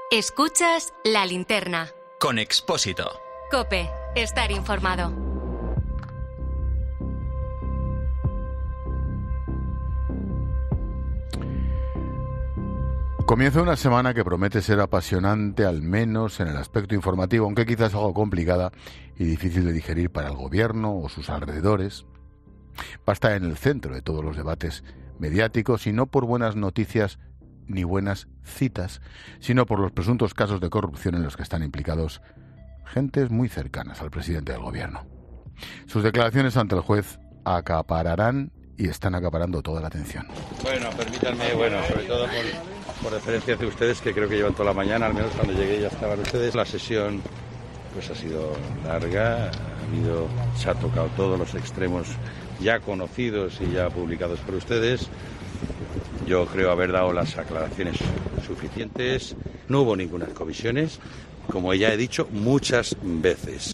Escuchas La Linterna. Con Expósito. COPE. Estar informado. Comienza una semana que promete ser apasionante, al menos en el aspecto informativo, aunque quizás algo complicada y difícil de digerir para el gobierno o sus alrededores. Va a estar en el centro de todos los debates mediáticos y no por buenas noticias ni buenas citas, sino por los presuntos casos de corrupción en los que están implicados gentes muy cercanas al presidente del gobierno. Sus declaraciones ante el juez acapararán y están acaparando toda la atención. Bueno, permítanme, sobre todo por referencia hacia ustedes, que creo que llevan toda la mañana, al menos cuando llegué ya estaban ustedes. La sesión pues ha sido larga, se ha tocado todos los extremos ya conocidos y ya publicados por ustedes. Yo creo haber dado las aclaraciones suficientes. No hubo ninguna comisiones, como ya he dicho muchas veces.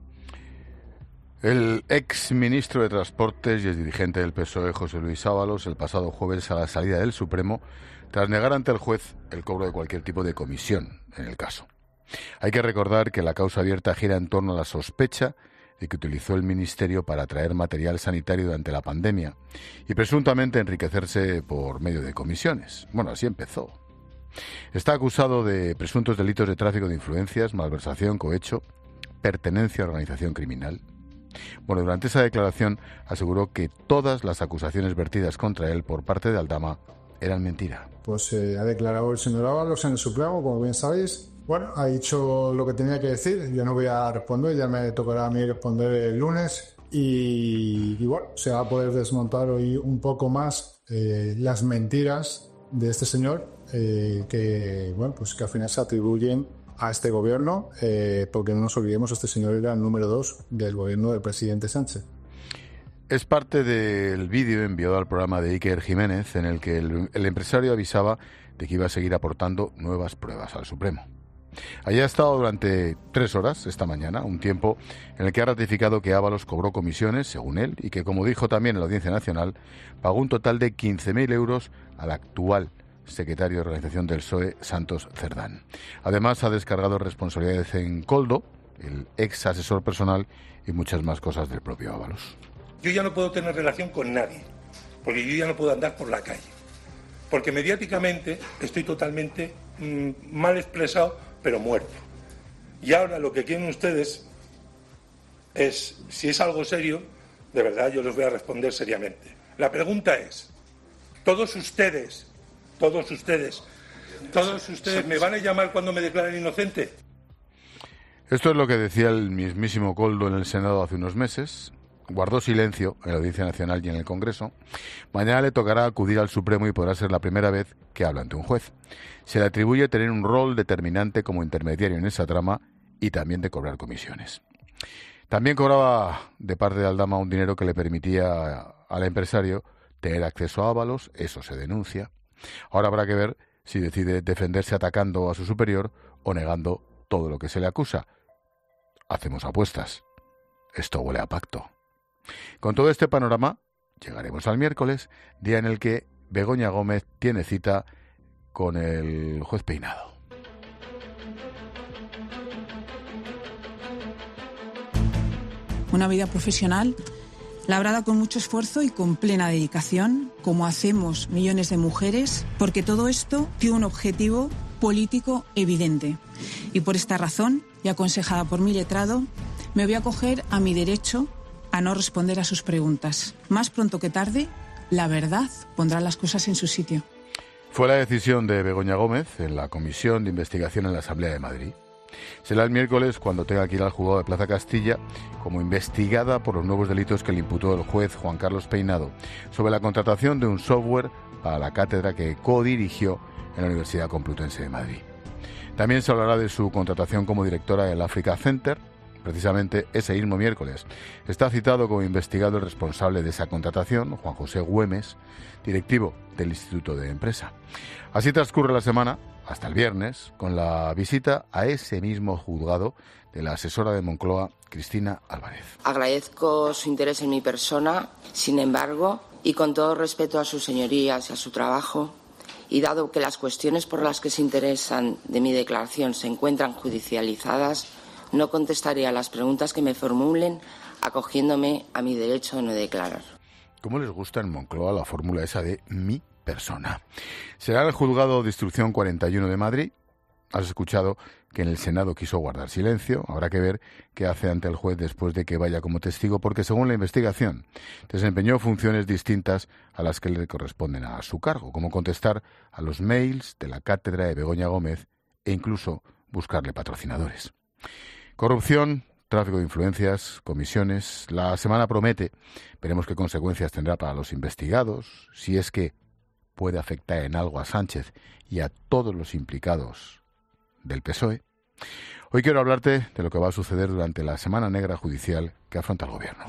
El ex ministro de Transportes y ex dirigente del PSOE, José Luis Ábalos, el pasado jueves a la salida del Supremo, tras negar ante el juez el cobro de cualquier tipo de comisión en el caso. Hay que recordar que la causa abierta gira en torno a la sospecha de que utilizó el Ministerio para traer material sanitario durante la pandemia y presuntamente enriquecerse por medio de comisiones. Bueno, así empezó. Está acusado de presuntos delitos de tráfico de influencias, malversación, cohecho, pertenencia a organización criminal. Bueno, durante esa declaración aseguró que todas las acusaciones vertidas contra él por parte de Aldama eran mentira. Pues ha declarado el señor Ábalos en el Supremo, como bien sabéis. Bueno, ha dicho lo que tenía que decir. Yo no voy a responder, ya me tocará a mí responder el lunes. Y bueno, se va a poder desmontar hoy un poco más las mentiras de este señor que al final se atribuyen a este gobierno, porque no nos olvidemos, este señor era el número 2 del gobierno del presidente Sánchez. Es parte del vídeo enviado al programa de Iker Jiménez en el que el empresario avisaba de que iba a seguir aportando nuevas pruebas al Supremo. Allí ha estado durante 3 horas esta mañana, un tiempo en el que ha ratificado que Ábalos cobró comisiones, según él, y que, como dijo también en la Audiencia Nacional, pagó un total de 15.000 euros al actual secretario de Organización del PSOE, Santos Cerdán. Además, ha descargado responsabilidades en Koldo, el ex asesor personal, y muchas más cosas del propio Ábalos. Yo ya no puedo tener relación con nadie, porque yo ya no puedo andar por la calle, porque mediáticamente estoy totalmente mal expresado, pero muerto. Y ahora lo que quieren ustedes es, si es algo serio, de verdad yo les voy a responder seriamente. La pregunta es, todos ustedes me van a llamar cuando me declaren inocente. Esto es lo que decía el mismísimo Koldo en el Senado hace unos meses. Guardó silencio en la Audiencia Nacional y en el Congreso. Mañana le tocará acudir al Supremo y podrá ser la primera vez que habla ante un juez. Se le atribuye tener un rol determinante como intermediario en esa trama y también de cobrar comisiones. También cobraba de parte de Aldama un dinero que le permitía al empresario tener acceso a Ábalos. Eso se denuncia. Ahora habrá que ver si decide defenderse atacando a su superior o negando todo lo que se le acusa. Hacemos apuestas. Esto huele a pacto. Con todo este panorama, llegaremos al miércoles, día en el que Begoña Gómez tiene cita con el juez Peinado. Una vida profesional labrada con mucho esfuerzo y con plena dedicación, como hacemos millones de mujeres, porque todo esto tiene un objetivo político evidente. Y por esta razón, y aconsejada por mi letrado, me voy a acoger a mi derecho a no responder a sus preguntas. Más pronto que tarde, la verdad pondrá las cosas en su sitio. Fue la decisión de Begoña Gómez en la Comisión de Investigación en la Asamblea de Madrid. Será el miércoles cuando tenga que ir al juzgado de Plaza Castilla como investigada por los nuevos delitos que le imputó el juez Juan Carlos Peinado sobre la contratación de un software para la cátedra que codirigió en la Universidad Complutense de Madrid. También se hablará de su contratación como directora del Africa Center. Precisamente ese mismo miércoles está citado como investigado el responsable de esa contratación, Juan José Güemes, directivo del Instituto de Empresa. Así transcurre la semana, hasta el viernes, con la visita a ese mismo juzgado de la asesora de Moncloa, Cristina Álvarez. Agradezco su interés en mi persona, sin embargo, y con todo respeto a sus señorías y a su trabajo, Y dado que las cuestiones por las que se interesan de mi declaración se encuentran judicializadas, no contestaré a las preguntas que me formulen acogiéndome a mi derecho a no declarar. ¿Cómo les gusta en Moncloa la fórmula esa de mi persona? Será el juzgado de instrucción 41 de Madrid. Has escuchado que en el Senado quiso guardar silencio. Habrá que ver qué hace ante el juez después de que vaya como testigo, porque según la investigación desempeñó funciones distintas a las que le corresponden a su cargo, como contestar a los mails de la cátedra de Begoña Gómez e incluso buscarle patrocinadores. Corrupción, tráfico de influencias, comisiones. La semana promete. Veremos qué consecuencias tendrá para los investigados, si es que puede afectar en algo a Sánchez y a todos los implicados del PSOE. Hoy quiero hablarte de lo que va a suceder durante la Semana Negra judicial que afronta el Gobierno.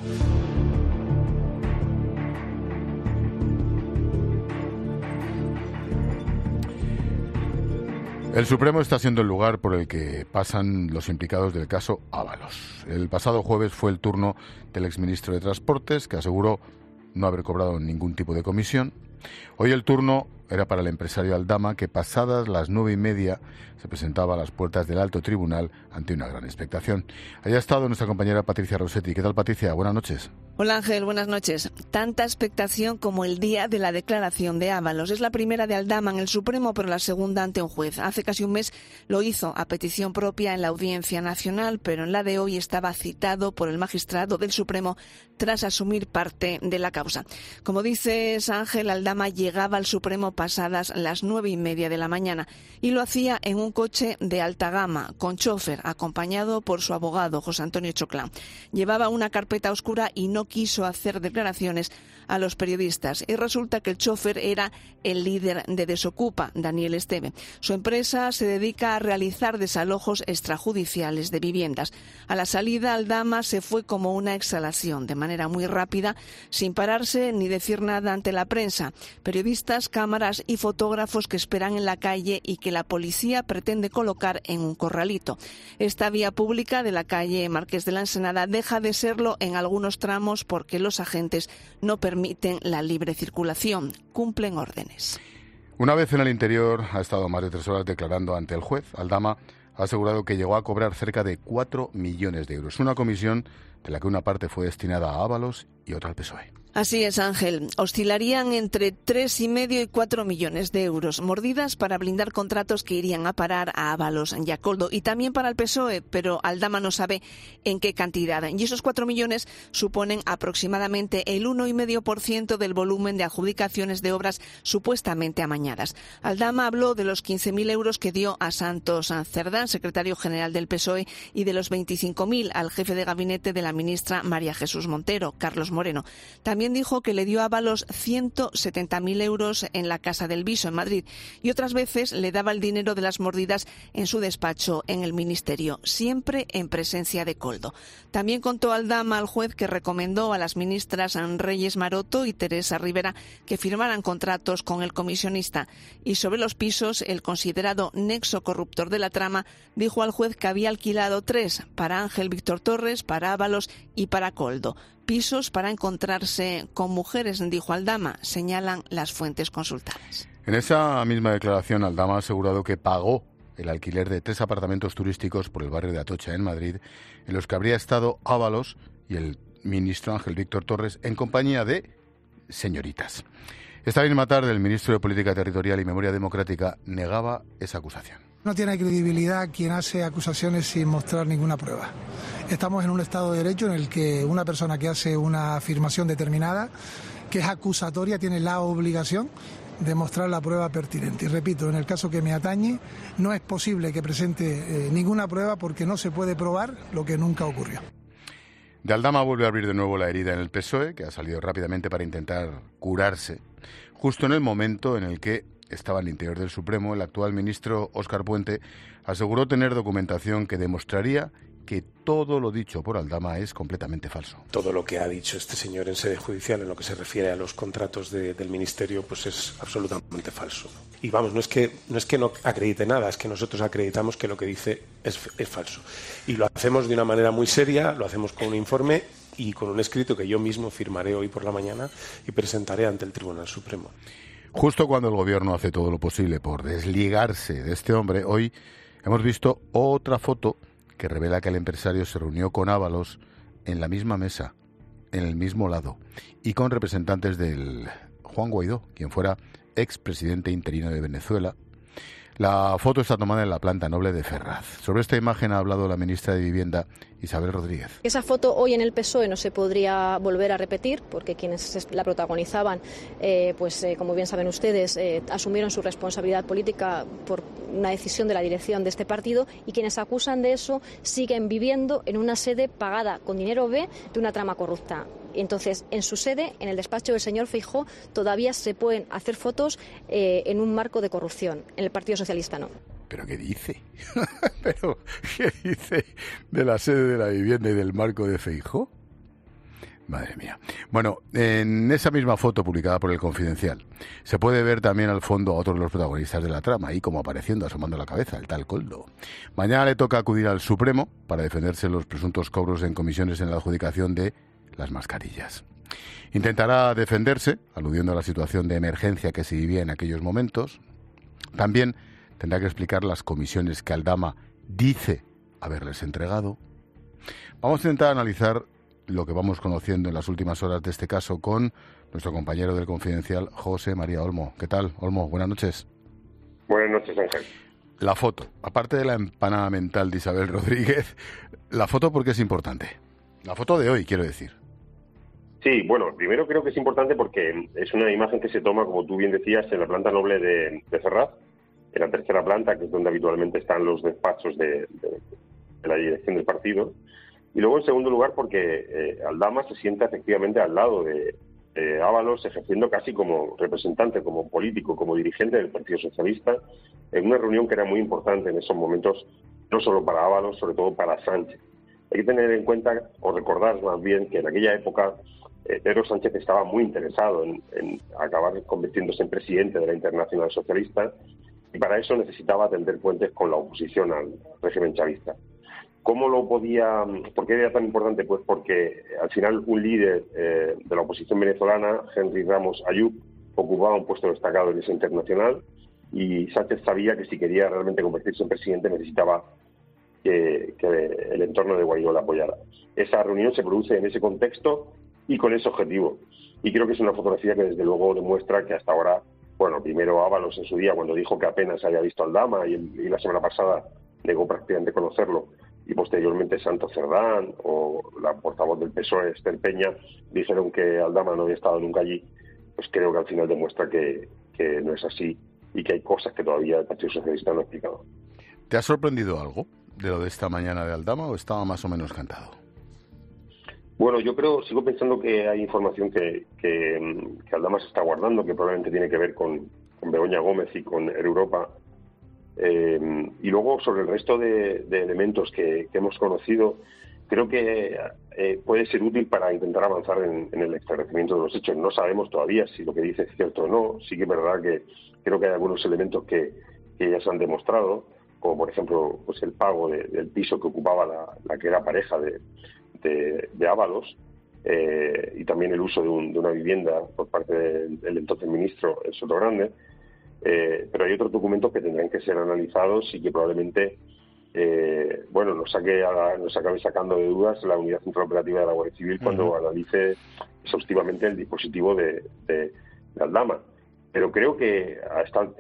El Supremo está siendo el lugar por el que pasan los implicados del caso Ábalos. El pasado jueves fue el turno del exministro de Transportes, que aseguró no haber cobrado ningún tipo de comisión. Hoy el turno era para el empresario Aldama, que pasadas las 9:30 se presentaba a las puertas del alto tribunal ante una gran expectación. Allá ha estado nuestra compañera Patricia Rossetti. ¿Qué tal, Patricia? Buenas noches. Hola Ángel, buenas noches. Tanta expectación como el día de la declaración de Ábalos. Es la primera de Aldama en el Supremo, pero la segunda ante un juez. Hace casi un mes lo hizo a petición propia en la Audiencia Nacional, pero en la de hoy estaba citado por el magistrado del Supremo tras asumir parte de la causa. Como dices, Ángel, Aldama llegaba al Supremo pasadas las 9:30 de la mañana y lo hacía en un coche de alta gama, con chofer, acompañado por su abogado, José Antonio Choclán. Llevaba una carpeta oscura y no quiso hacer declaraciones a los periodistas. Y resulta que el chofer era el líder de Desocupa, Daniel Esteve. Su empresa se dedica a realizar desalojos extrajudiciales de viviendas. A la salida, Aldama se fue como una exhalación, de manera muy rápida, sin pararse ni decir nada ante la prensa. Periodistas, cámaras y fotógrafos que esperan en la calle y que la policía pretende colocar en un corralito. Esta vía pública de la calle Marqués de la Ensenada deja de serlo en algunos tramos porque los agentes no permiten la libre circulación, cumplen órdenes. Una vez en el interior, ha estado más de 3 horas declarando ante el juez. Aldama ha asegurado que llegó a cobrar cerca de 4 millones de euros, una comisión de la que una parte fue destinada a Ábalos y otra al PSOE. Así es, Ángel. Oscilarían entre 3,5 y 4 millones de euros, mordidas para blindar contratos que irían a parar a Ábalos y a Koldo, y también para el PSOE, pero Aldama no sabe en qué cantidad. Y esos 4 millones suponen aproximadamente el 1,5% del volumen de adjudicaciones de obras supuestamente amañadas. Aldama habló de los 15.000 euros que dio a Santos Cerdán, secretario general del PSOE, y de los 25.000 al jefe de gabinete de la ministra María Jesús Montero, Carlos Moreno. También dijo que le dio a Ábalos 170.000 euros en la Casa del Viso, en Madrid, y otras veces le daba el dinero de las mordidas en su despacho en el Ministerio, siempre en presencia de Koldo. También contó Aldama al juez que recomendó a las ministras Reyes Maroto y Teresa Rivera que firmaran contratos con el comisionista. Y sobre los pisos, el considerado nexo corruptor de la trama dijo al juez que había alquilado 3, para Ángel Víctor Torres, para Ábalos y para Koldo. Pisos para encontrarse con mujeres, dijo Aldama, señalan las fuentes consultadas. En esa misma declaración, Aldama ha asegurado que pagó el alquiler de 3 apartamentos turísticos por el barrio de Atocha, en Madrid, en los que habría estado Ábalos y el ministro Ángel Víctor Torres en compañía de señoritas. Esta misma tarde, el ministro de Política Territorial y Memoria Democrática negaba esa acusación. No tiene credibilidad quien hace acusaciones sin mostrar ninguna prueba. Estamos en un Estado de Derecho en el que una persona que hace una afirmación determinada, que es acusatoria, tiene la obligación de mostrar la prueba pertinente. Y repito, en el caso que me atañe, no es posible que presente ninguna prueba porque no se puede probar lo que nunca ocurrió. De Aldama vuelve a abrir de nuevo la herida en el PSOE, que ha salido rápidamente para intentar curarse, justo en el momento en el que estaba en el interior del Supremo. El actual ministro Óscar Puente aseguró tener documentación que demostraría que todo lo dicho por Aldama es completamente falso. Todo lo que ha dicho este señor en sede judicial en lo que se refiere a los contratos del Ministerio pues es absolutamente falso. Y vamos, no es que no acredite nada, es que nosotros acreditamos que lo que dice es falso. Y lo hacemos de una manera muy seria, lo hacemos con un informe y con un escrito que yo mismo firmaré hoy por la mañana y presentaré ante el Tribunal Supremo. Justo cuando el gobierno hace todo lo posible por desligarse de este hombre, hoy hemos visto otra foto que revela que el empresario se reunió con Ábalos en la misma mesa, en el mismo lado, y con representantes del Juan Guaidó, quien fuera expresidente interino de Venezuela. La foto está tomada en la planta noble de Ferraz. Sobre esta imagen ha hablado la ministra de Vivienda, Isabel Rodríguez. Esa foto hoy en el PSOE no se podría volver a repetir porque quienes la protagonizaban, como bien saben ustedes, asumieron su responsabilidad política por una decisión de la dirección de este partido, y quienes acusan de eso siguen viviendo en una sede pagada con dinero B de una trama corrupta. Entonces, en su sede, en el despacho del señor Feijóo, todavía se pueden hacer fotos en un marco de corrupción. En el Partido Socialista no. ¿Pero qué dice? ¿Pero qué dice de la sede de la vivienda y del marco de Feijóo? Madre mía. Bueno, en esa misma foto publicada por El Confidencial se puede ver también al fondo a otro de los protagonistas de la trama, ahí como apareciendo, asomando la cabeza, el tal Koldo. Mañana le toca acudir al Supremo para defenderse los presuntos cobros en comisiones en la adjudicación de las mascarillas. Intentará defenderse, aludiendo a la situación de emergencia que se vivía en aquellos momentos. También tendrá que explicar las comisiones que Aldama dice haberles entregado. Vamos a intentar analizar lo que vamos conociendo en las últimas horas de este caso con nuestro compañero del Confidencial, José María Olmo. ¿Qué tal, Olmo? Buenas noches. Buenas noches, Ángel. La foto, aparte de la empanada mental de Isabel Rodríguez, la foto, ¿por qué es importante? La foto de hoy, quiero decir. Sí, bueno, primero creo que es importante porque es una imagen que se toma, como tú bien decías, en la planta noble de Ferraz, en la tercera planta, que es donde habitualmente están los despachos de la dirección del partido. Y luego, en segundo lugar, porque Aldama se sienta efectivamente al lado de Ábalos, ejerciendo casi como representante, como político, como dirigente del Partido Socialista, en una reunión que era muy importante en esos momentos, no solo para Ábalos, sobre todo para Sánchez. Hay que tener en cuenta, o recordar más bien, que en aquella época Pedro Sánchez estaba muy interesado en acabar convirtiéndose en presidente de la Internacional Socialista, y para eso necesitaba tender puentes con la oposición al régimen chavista. ¿Cómo lo podía? ¿Por qué era tan importante? Pues porque al final un líder de la oposición venezolana, Henry Ramos Ayub, ocupaba un puesto destacado en esa internacional, y Sánchez sabía que si quería realmente convertirse en presidente necesitaba que el entorno de Guaidó la apoyara. Esa reunión se produce en ese contexto y con ese objetivo. Y creo que es una fotografía que desde luego demuestra que hasta ahora, bueno, primero Ábalos en su día, cuando dijo que apenas había visto a Aldama y la semana pasada negó prácticamente conocerlo, y posteriormente Santos Cerdán o la portavoz del PSOE, Esther Peña, dijeron que Aldama no había estado nunca allí, pues creo que al final demuestra que no es así y que hay cosas que todavía el Partido Socialista no ha explicado. ¿Te ha sorprendido algo de lo de esta mañana de Aldama o estaba más o menos cantado? Bueno, yo sigo pensando que hay información que Aldama se está guardando, que probablemente tiene que ver con Begoña Gómez y con Europa. Y luego, sobre el resto de elementos que hemos conocido, creo que puede ser útil para intentar avanzar en el esclarecimiento de los hechos. No sabemos todavía si lo que dice es cierto o no. Sí que es verdad que creo que hay algunos elementos que ya se han demostrado, como por ejemplo pues el pago del piso que ocupaba la que era pareja de Ábalos, y también el uso de una vivienda por parte del entonces ministro Sotogrande. Pero hay otros documentos que tendrán que ser analizados y que probablemente nos acabe sacando de dudas la Unidad Central Operativa de la Guardia Civil cuando analice exhaustivamente el dispositivo de Aldama. Pero creo que a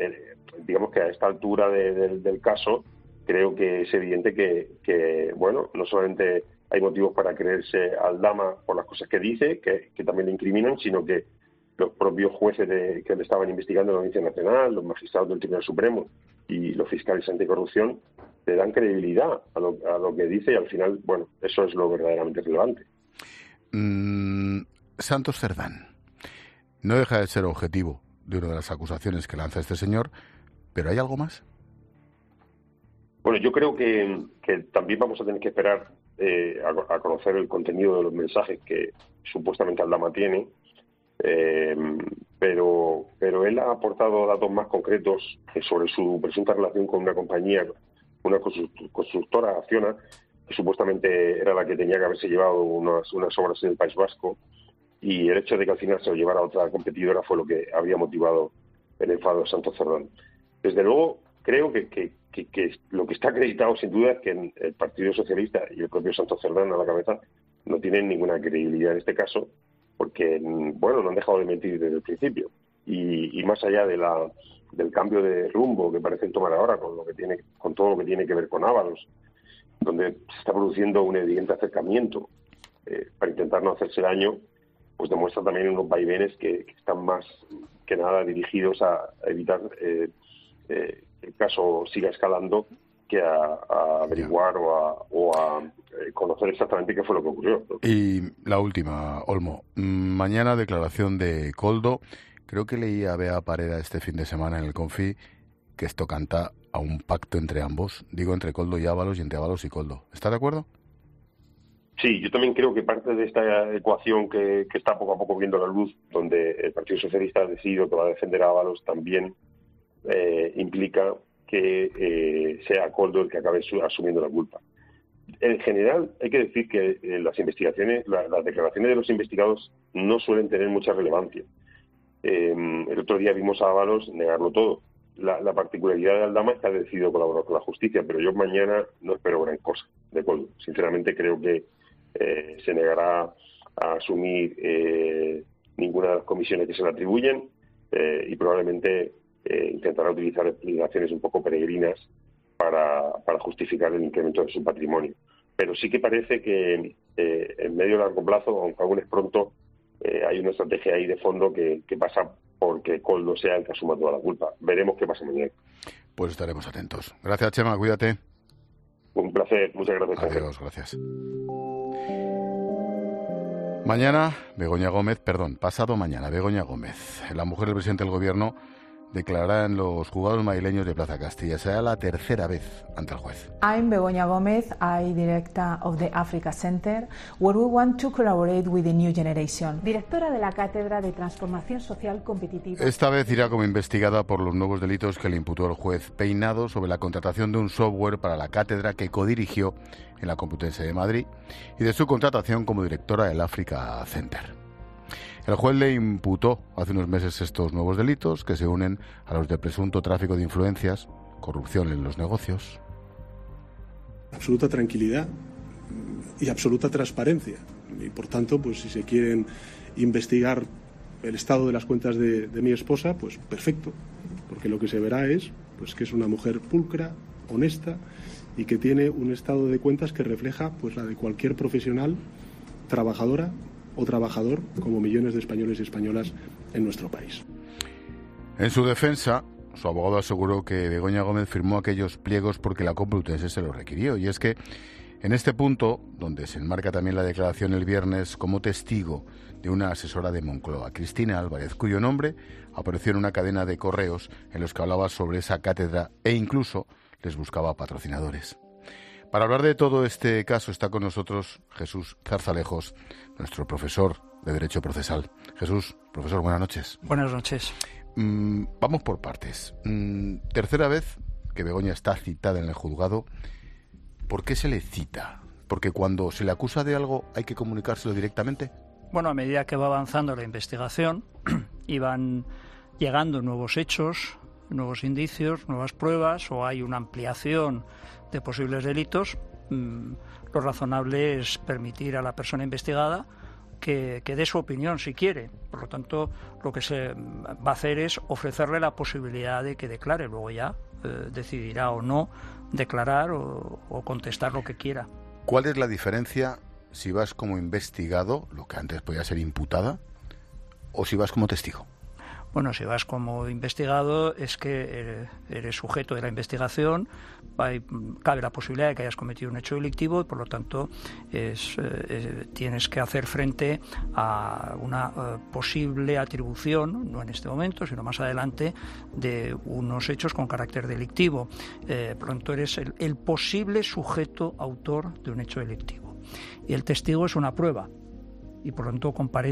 esta altura del caso, creo que es evidente que no solamente hay motivos para creerse a Aldama por las cosas que dice, que también le incriminan, sino que los propios jueces que le estaban investigando en la Audiencia Nacional, los magistrados del Tribunal Supremo y los fiscales anticorrupción le dan credibilidad a lo que dice, y al final, eso es lo verdaderamente relevante. Santos Cerdán no deja de ser objetivo de una de las acusaciones que lanza este señor, pero ¿hay algo más? Yo creo que también vamos a tener que esperar a conocer el contenido de los mensajes que supuestamente Aldama tiene, pero él ha aportado datos más concretos sobre su presunta relación con una compañía, una constructora, Acciona, que supuestamente era la que tenía que haberse llevado unas obras en el País Vasco, y el hecho de que al final se lo llevara a otra competidora fue lo que habría motivado el enfado de Santos Cerdán. Desde luego, creo que lo que está acreditado sin duda es que el Partido Socialista y el propio Santos Cerdán a la cabeza no tienen ninguna credibilidad en este caso, porque, bueno, no han dejado de mentir desde el principio. Y más allá del cambio de rumbo que parecen tomar ahora con todo lo que tiene que ver con Ábalos, donde se está produciendo un evidente acercamiento para intentar no hacerse daño, pues demuestra también unos vaivenes que están más que nada dirigidos a evitar que el caso siga escalando que a averiguar o a conocer exactamente qué fue lo que ocurrió. Y la última, Olmo. Mañana declaración de Koldo. Creo que leí a Bea Parera este fin de semana en el Confi que esto canta a un pacto entre ambos. Digo, entre Koldo y Ábalos y entre Ábalos y Koldo. ¿Está de acuerdo? Sí, yo también creo que parte de esta ecuación que está poco a poco viendo la luz, donde el Partido Socialista ha decidido que va a defender a Ábalos, también implica que sea Koldo el que acabe asumiendo la culpa. En general, hay que decir que las investigaciones, las declaraciones de los investigados no suelen tener mucha relevancia. El otro día vimos a Ábalos negarlo todo. La particularidad de Aldama es que ha decidido colaborar con la justicia, pero yo mañana no espero gran cosa de Koldo. Sinceramente creo que se negará a asumir ninguna de las comisiones que se le atribuyen y probablemente intentará utilizar explicaciones un poco peregrinas para justificar el incremento de su patrimonio. Pero sí que parece que en medio y largo plazo, aunque aún es pronto, hay una estrategia ahí de fondo que pasa porque Koldo sea el que asuma toda la culpa. Veremos qué pasa mañana. Pues estaremos atentos. Gracias, Chema, cuídate. Un placer, muchas gracias. Adiós, gracias. Pasado mañana, Begoña Gómez, la mujer del presidente del Gobierno, declarará en los juzgados madrileños de Plaza Castilla. Será la tercera vez ante el juez. I'm Begoña Gómez, I'm director of the Africa Center, where we want to collaborate with the new generation. Directora de la Cátedra de Transformación Social Competitiva. Esta vez irá como investigada por los nuevos delitos que le imputó el juez Peinado sobre la contratación de un software para la cátedra que codirigió en la Complutense de Madrid y de su contratación como directora del Africa Center. El juez le imputó hace unos meses estos nuevos delitos que se unen a los de presunto tráfico de influencias, corrupción en los negocios. Absoluta tranquilidad y absoluta transparencia. Y por tanto, pues si se quieren investigar el estado de las cuentas de mi esposa, pues perfecto. Porque lo que se verá es pues que es una mujer pulcra, honesta y que tiene un estado de cuentas que refleja pues la de cualquier profesional, trabajadora o trabajador, como millones de españoles y españolas en nuestro país. En su defensa, su abogado aseguró que Begoña Gómez firmó aquellos pliegos porque la Complutense se los requirió. Y es que en este punto, donde se enmarca también la declaración el viernes como testigo de una asesora de Moncloa, Cristina Álvarez, cuyo nombre apareció en una cadena de correos en los que hablaba sobre esa cátedra e incluso les buscaba patrocinadores. Para hablar de todo este caso está con nosotros Jesús Zarzalejos, nuestro profesor de Derecho Procesal. Jesús, profesor, buenas noches. Buenas noches. Vamos por partes. Tercera vez que Begoña está citada en el juzgado. ¿Por qué se le cita? ¿Porque cuando se le acusa de algo hay que comunicárselo directamente? Bueno, a medida que va avanzando la investigación y van llegando nuevos hechos, nuevos indicios, nuevas pruebas o hay una ampliación de posibles delitos, lo razonable es permitir a la persona investigada que dé su opinión si quiere. Por lo tanto, lo que se va a hacer es ofrecerle la posibilidad de que declare. Luego ya decidirá o no declarar o contestar lo que quiera. ¿Cuál es la diferencia si vas como investigado, lo que antes podía ser imputada, o si vas como testigo? Bueno, si vas como investigado es que eres sujeto de la investigación, cabe la posibilidad de que hayas cometido un hecho delictivo y por lo tanto tienes que hacer frente a una posible atribución, no en este momento, sino más adelante, de unos hechos con carácter delictivo. Por lo tanto, eres el posible sujeto autor de un hecho delictivo. Y el testigo es una prueba. Y por lo tanto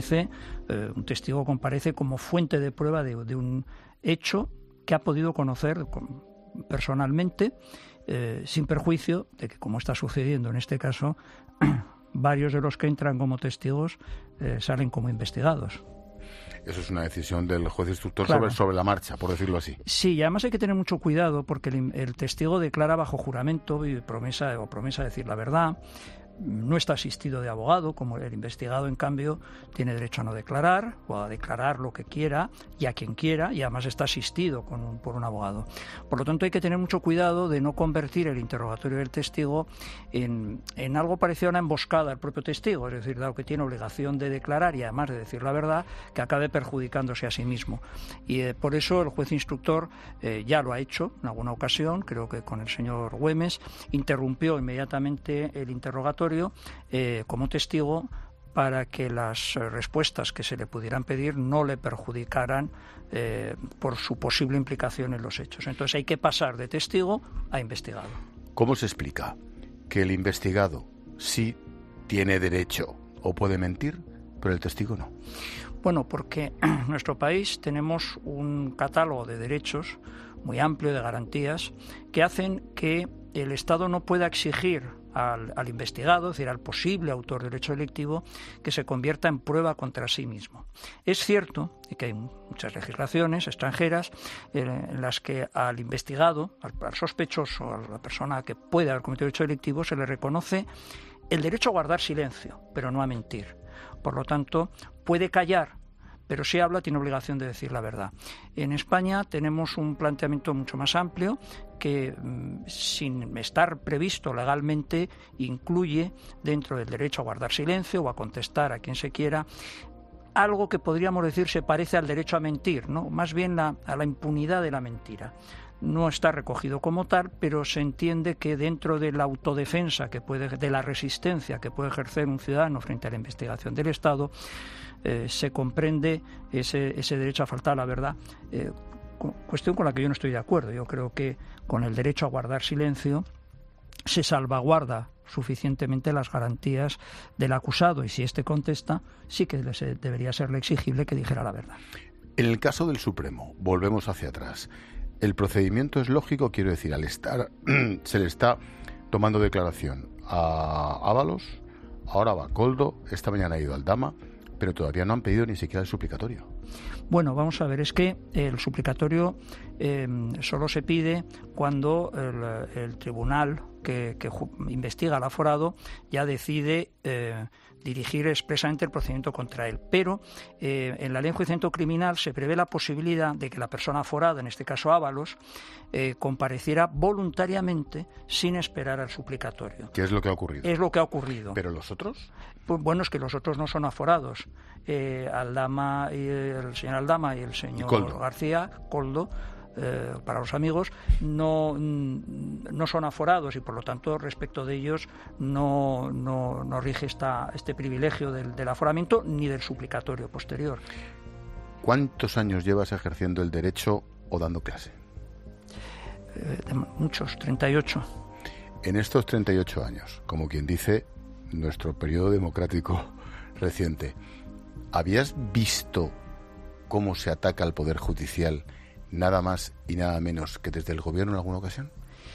un testigo comparece como fuente de prueba de un hecho que ha podido conocer personalmente, sin perjuicio de que, como está sucediendo en este caso, varios de los que entran como testigos salen como investigados. eso es una decisión del juez instructor, claro, sobre la marcha, por decirlo así. Sí, y además hay que tener mucho cuidado porque el testigo declara bajo juramento y promesa de decir la verdad. No está asistido de abogado, como el investigado, en cambio, tiene derecho a no declarar o a declarar lo que quiera y a quien quiera, y además está asistido por un abogado. Por lo tanto, hay que tener mucho cuidado de no convertir el interrogatorio del testigo en algo parecido a una emboscada al propio testigo, es decir, dado que tiene obligación de declarar y además de decir la verdad, que acabe perjudicándose a sí mismo. Y por eso el juez instructor ya lo ha hecho en alguna ocasión, creo que con el señor Güemes, interrumpió inmediatamente el interrogatorio como testigo para que las respuestas que se le pudieran pedir no le perjudicaran por su posible implicación en los hechos. Entonces hay que pasar de testigo a investigado. ¿Cómo se explica que el investigado sí tiene derecho o puede mentir, pero el testigo no? Bueno, porque en nuestro país tenemos un catálogo de derechos muy amplio, de garantías, que hacen que el Estado no pueda exigir al investigado, es decir, al posible autor del hecho delictivo, que se convierta en prueba contra sí mismo. Es cierto que hay muchas legislaciones extranjeras en las que al investigado, al sospechoso, a la persona que puede haber cometido el hecho delictivo, se le reconoce el derecho a guardar silencio, pero no a mentir. Por lo tanto, puede callar, pero si habla tiene obligación de decir la verdad. En España tenemos un planteamiento mucho más amplio que, sin estar previsto legalmente, incluye dentro del derecho a guardar silencio o a contestar a quien se quiera algo que podríamos decir se parece al derecho a mentir, ¿no? Más bien a la impunidad de la mentira. No está recogido como tal, pero se entiende que dentro de la autodefensa de la resistencia que puede ejercer un ciudadano frente a la investigación del Estado, se comprende ese derecho a faltar a la verdad, cuestión con la que yo no estoy de acuerdo. Yo creo que con el derecho a guardar silencio se salvaguarda suficientemente las garantías del acusado, y si éste contesta, sí que debería serle exigible que dijera la verdad. En el caso del Supremo, volvemos hacia atrás. El procedimiento es lógico, quiero decir, se le está tomando declaración a Ábalos, ahora va Koldo, esta mañana ha ido Aldama, pero todavía no han pedido ni siquiera el suplicatorio. Bueno, vamos a ver, es que el suplicatorio solo se pide cuando el tribunal que investiga al aforado ya decide dirigir expresamente el procedimiento contra él. Pero en la ley de enjuiciamiento criminal se prevé la posibilidad de que la persona aforada, en este caso Ábalos, compareciera voluntariamente sin esperar al suplicatorio. ¿Qué es lo que ha ocurrido? Es lo que ha ocurrido. ¿Pero los otros? Pues bueno, es que los otros no son aforados. Aldama y el señor Aldama y el señor Koldo, para los amigos, no son aforados, y por lo tanto respecto de ellos no rige este privilegio del aforamiento ni del suplicatorio posterior. ¿Cuántos años llevas ejerciendo el derecho o dando clase? Muchos, 38. En estos 38 años, como quien dice, nuestro periodo democrático reciente, ¿habías visto cómo se ataca al Poder Judicial nada más y nada menos que desde el Gobierno en alguna ocasión?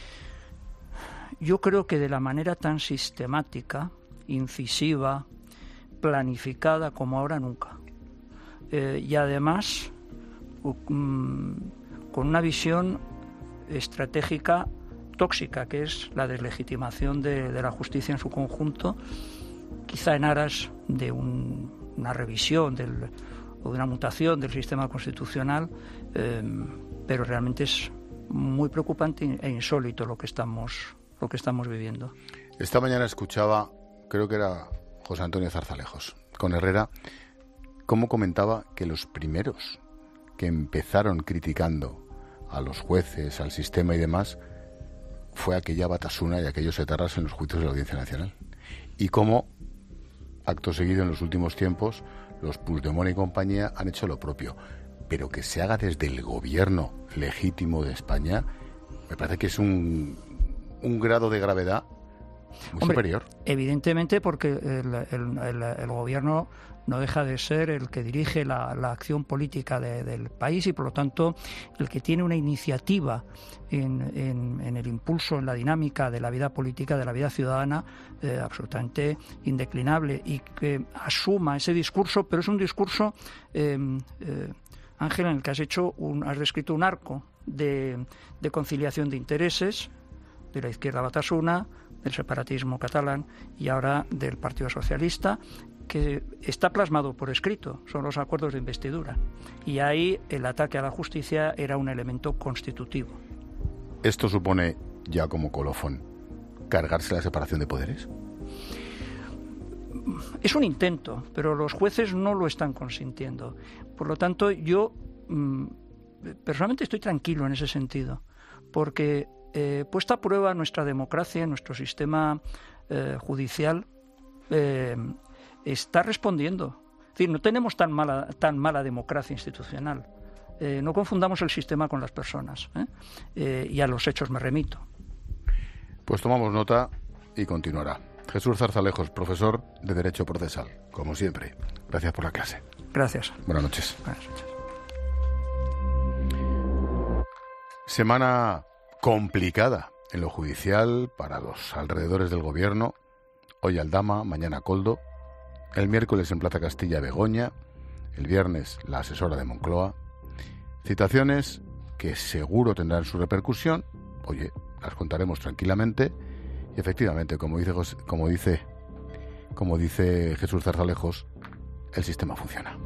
Yo creo que de la manera tan sistemática, incisiva, planificada como ahora nunca. Y además con una visión estratégica tóxica, que es la deslegitimación de la justicia en su conjunto, quizá en aras de una revisión o de una mutación del sistema constitucional, pero realmente es muy preocupante e insólito lo que estamos viviendo. Esta mañana escuchaba, creo que era José Antonio Zarzalejos, con Herrera, cómo comentaba que los primeros que empezaron criticando a los jueces, al sistema y demás, fue aquella Batasuna y aquellos etarras en los juicios de la Audiencia Nacional. Y cómo, acto seguido en los últimos tiempos, los Puigdemont y compañía han hecho lo propio. Pero que se haga desde el gobierno legítimo de España, me parece que es un grado de gravedad muy superior. Evidentemente, porque el gobierno no deja de ser el que dirige la acción política del país y, por lo tanto, el que tiene una iniciativa en el impulso, en la dinámica de la vida política, de la vida ciudadana, absolutamente indeclinable, y que asuma ese discurso, pero es un discurso, Ángel, en el que has descrito un arco de conciliación de intereses de la izquierda batasuna, del separatismo catalán y ahora del Partido Socialista, que está plasmado por escrito, son los acuerdos de investidura. Y ahí el ataque a la justicia era un elemento constitutivo. ¿Esto supone, ya como colofón, cargarse la separación de poderes? Es un intento, pero los jueces no lo están consintiendo. Por lo tanto, yo personalmente estoy tranquilo en ese sentido, porque puesta a prueba nuestra democracia, nuestro sistema judicial está respondiendo. Es decir, no tenemos tan mala democracia institucional. No confundamos el sistema con las personas, y a los hechos me remito. Pues tomamos nota y continuará. Jesús Zarzalejos, profesor de Derecho Procesal, como siempre. Gracias por la clase. Gracias. Buenas noches. Buenas noches. Semana complicada en lo judicial para los alrededores del gobierno. Hoy Aldama, mañana Koldo. El miércoles en Plaza Castilla Begoña. El viernes la asesora de Moncloa. Citaciones que seguro tendrán su repercusión. Oye, las contaremos tranquilamente. Y efectivamente, como dice Jesús Zarzalejos, el sistema funciona.